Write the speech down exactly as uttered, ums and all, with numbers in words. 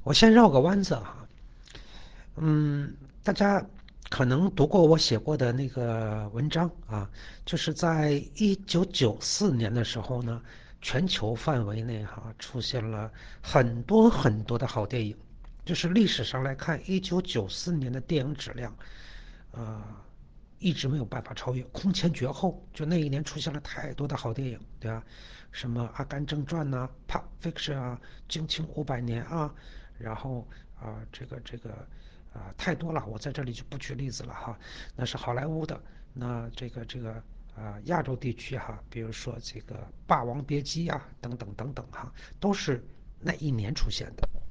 我先绕个弯子哈。嗯，大家可能读过我写过的那个文章啊，就是在一九九四年的时候呢，全球范围内哈出现了很多很多的好电影。就是历史上来看，一九九四年的电影质量，呃，一直没有办法超越，空前绝后。就那一年出现了太多的好电影，对吧？什么《阿甘正传》呐，《Pulp Fiction》啊，《惊情五百年》啊，然后啊、呃这个这个啊、呃太多了，我在这里就不举例子了哈。那是好莱坞的，那这个这个啊、呃亚洲地区哈，比如说这个《霸王别姬》啊，等等等等哈，都是那一年出现的。